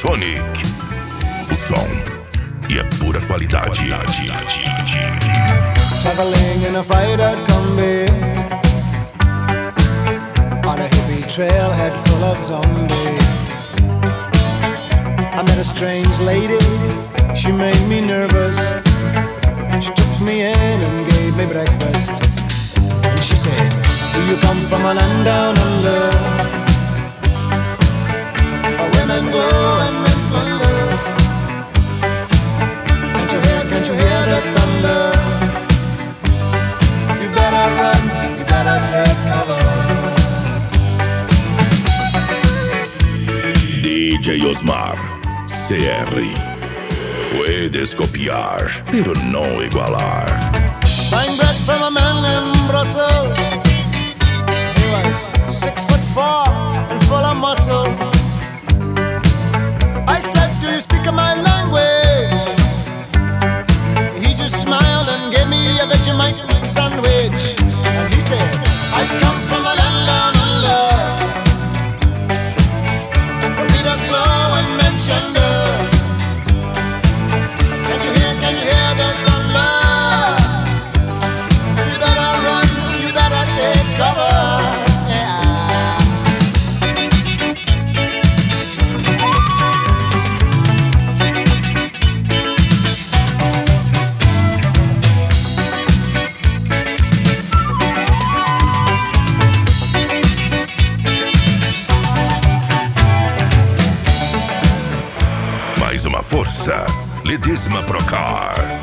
Sonic. O som e é pura qualidade. Traveling in a fried-out Kombi on a hippie trailhead full of zombies. I met a strange lady, she made me nervous. She took me in and gave me breakfast. And she said, do you come from a land down under, where women glow and men plunder? Can't you hear the thunder? You better run, you better take cover. DJ Osmar CR. Puedes copiar, pero no igualar. Buying bread from a man in Brussels. He was 6'4" and full of muscle. I said, do you speak my language? He just smiled and gave me a Vegemite sandwich. And he said, I come from a land down under, where Peter's flow and Menchender. Can't you hear the thunder? You better run, you better take cover. Mais uma força, Ledesma Procar.